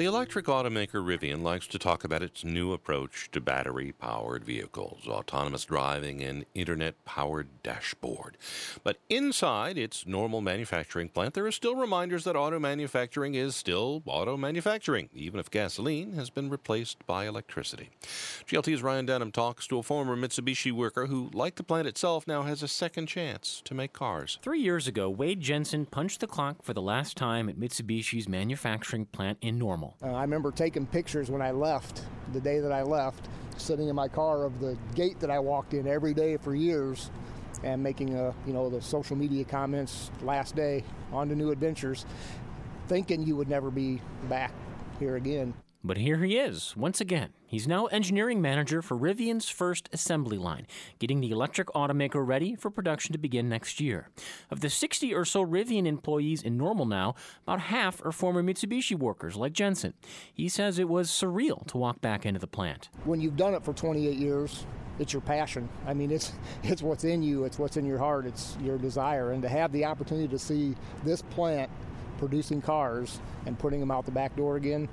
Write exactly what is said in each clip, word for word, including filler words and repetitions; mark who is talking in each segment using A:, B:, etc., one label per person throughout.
A: The electric automaker Rivian likes to talk about its new approach to battery-powered vehicles, autonomous driving, and internet-powered dashboard. But inside its normal manufacturing plant, there are still reminders that auto manufacturing is still auto manufacturing, even if gasoline has been replaced by electricity. G L T's Ryan Denham talks to a former Mitsubishi worker who, like the plant itself, now has a second chance to make cars.
B: Three years ago, Wade Jensen punched the clock for the last time at Mitsubishi's manufacturing plant in Normal.
C: Uh, I remember taking pictures when I left, the day that I left, sitting in my car of the gate that I walked in every day for years and making, a, you know, the social media comments last day, on to new adventures, thinking you would never be back here again.
B: But here he is, once again. He's now engineering manager for Rivian's first assembly line, getting the electric automaker ready for production to begin next year. Of the sixty or so Rivian employees in Normal now, about half are former Mitsubishi workers like Jensen. He says it was surreal to walk back into the plant.
C: When you've done it for twenty-eight years, it's your passion. I mean, it's it's what's in you, it's what's in your heart, it's your desire. And to have the opportunity to see this plant producing cars and putting them out the back door again,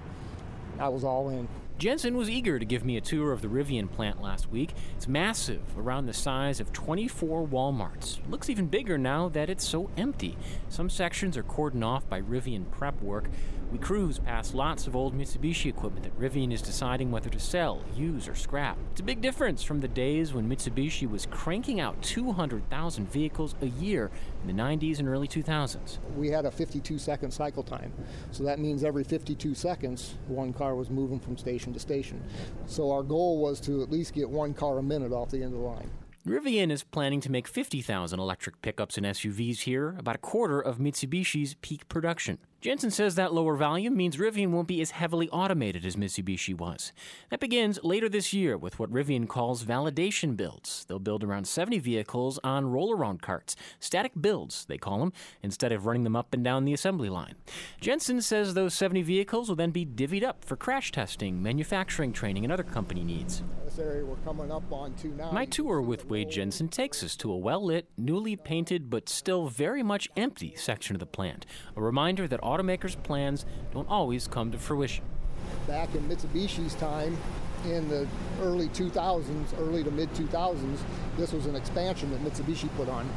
C: I was all in.
B: Jensen was eager to give me a tour of the Rivian plant last week. It's massive, around the size of twenty-four Walmarts. It looks even bigger now that it's so empty. Some sections are cordoned off by Rivian prep work. We cruise past lots of old Mitsubishi equipment that Rivian is deciding whether to sell, use, or scrap. It's a big difference from the days when Mitsubishi was cranking out two hundred thousand vehicles a year in the nineties and early two thousands.
C: We had a fifty-two second cycle time, so that means every fifty-two seconds, one car was moving from station to station. So our goal was to at least get one car a minute off the end of the line.
B: Rivian is planning to make fifty thousand electric pickups and S U Vs here, about a quarter of Mitsubishi's peak production. Jensen says that lower volume means Rivian won't be as heavily automated as Mitsubishi was. That begins later this year with what Rivian calls validation builds. They'll build around seventy vehicles on roll-around carts, static builds, they call them, instead of running them up and down the assembly line. Jensen says those seventy vehicles will then be divvied up for crash testing, manufacturing training, and other company needs.
C: This area we're coming up on to now.
B: My tour with Wade Jensen takes us to a well-lit, newly painted, but still very much empty section of the plant. A reminder that automakers' plans don't always come to fruition.
C: Back in Mitsubishi's time, in the early two thousands, early to mid two thousands, this was an expansion that Mitsubishi put on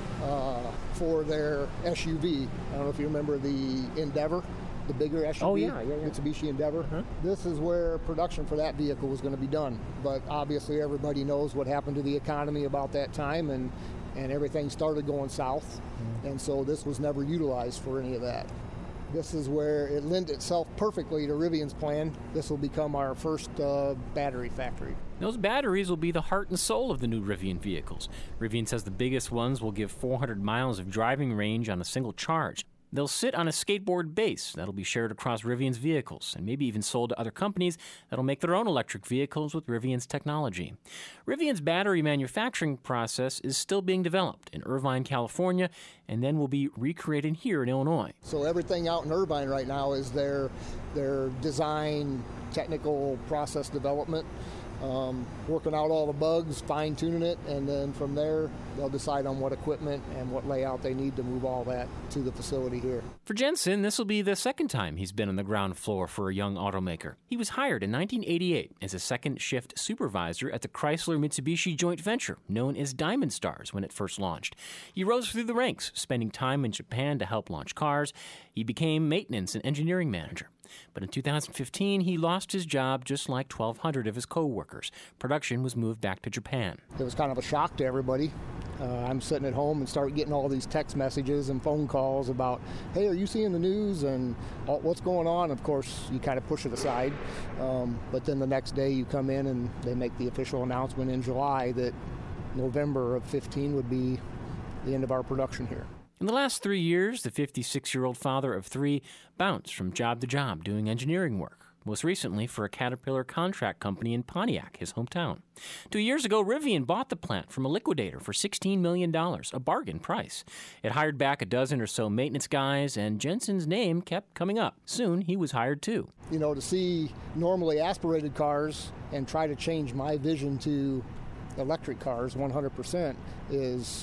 C: uh, for their S U V. I don't know if you remember the Endeavor, the bigger S U V,
B: oh, yeah, yeah, yeah.
C: Mitsubishi Endeavor.
B: Uh-huh.
C: This is where production for that vehicle was going to be done. But obviously everybody knows what happened to the economy about that time, and, and everything started going south. Mm-hmm. And so this was never utilized for any of that. This is where it lent itself perfectly to Rivian's plan. This will become our first uh, battery factory.
B: Those batteries will be the heart and soul of the new Rivian vehicles. Rivian says the biggest ones will give four hundred miles of driving range on a single charge. They'll sit on a skateboard base that'll be shared across Rivian's vehicles and maybe even sold to other companies that'll make their own electric vehicles with Rivian's technology. Rivian's battery manufacturing process is still being developed in Irvine, California, and then will be recreated here in Illinois.
C: So everything out in Irvine right now is their, their design, technical process development. Um, working out all the bugs, fine-tuning it, and then from there they'll decide on what equipment and what layout they need to move all that to the facility here.
B: For Jensen, this will be the second time he's been on the ground floor for a young automaker. He was hired in nineteen eighty-eight as a second-shift supervisor at the Chrysler-Mitsubishi joint venture, known as Diamond Stars, when it first launched. He rose through the ranks, spending time in Japan to help launch cars. He became maintenance and engineering manager. But in two thousand fifteen, he lost his job just like twelve hundred of his co-workers. Production was moved back to Japan.
C: It was kind of a shock to everybody. Uh, I'm sitting at home and start getting all these text messages and phone calls about, hey, are you seeing the news and all, what's going on? Of course, you kind of push it aside. Um, but then the next day you come in and they make the official announcement in July that November of fifteen would be the end of our production here.
B: In the last three years, the fifty-six-year-old father of three bounced from job to job doing engineering work, most recently for a Caterpillar contract company in Pontiac, his hometown. Two years ago, Rivian bought the plant from a liquidator for sixteen million dollars, a bargain price. It hired back a dozen or so maintenance guys, and Jensen's name kept coming up. Soon, he was hired too.
C: You know, to see normally aspirated cars and try to change my vision to electric cars one hundred percent is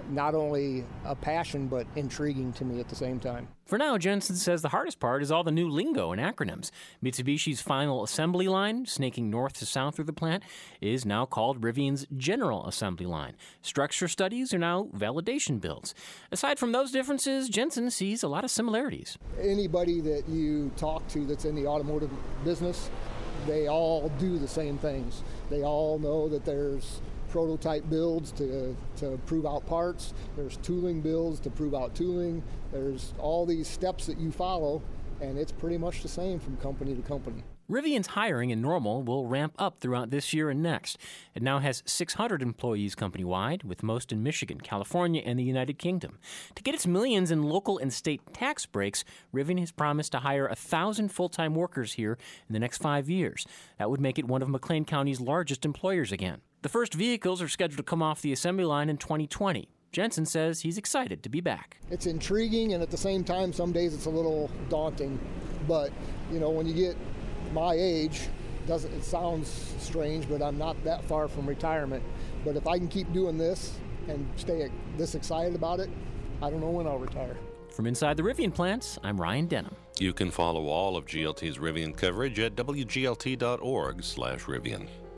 C: not only a passion, but intriguing to me at the same time.
B: For now, Jensen says the hardest part is all the new lingo and acronyms. Mitsubishi's final assembly line, snaking north to south through the plant, is now called Rivian's general assembly line. Structure studies are now validation builds. Aside from those differences, Jensen sees a lot of similarities.
C: Anybody that you talk to that's in the automotive business, they all do the same things. They all know that there's prototype builds to, to prove out parts. There's tooling builds to prove out tooling. There's all these steps that you follow, and it's pretty much the same from company to company.
B: Rivian's hiring in Normal will ramp up throughout this year and next. It now has six hundred employees company-wide, with most in Michigan, California, and the United Kingdom. To get its millions in local and state tax breaks, Rivian has promised to hire one thousand full-time workers here in the next five years. That would make it one of McLean County's largest employers again. The first vehicles are scheduled to come off the assembly line in twenty twenty. Jensen says he's excited to be back.
C: It's intriguing, and at the same time, some days it's a little daunting. But, you know, when you get my age, doesn't it sounds strange, but I'm not that far from retirement. But if I can keep doing this and stay this excited about it, I don't know when I'll retire.
B: From inside the Rivian plants, I'm Ryan Denham.
A: You can follow all of G L T's Rivian coverage at W G L T dot org slash Rivian.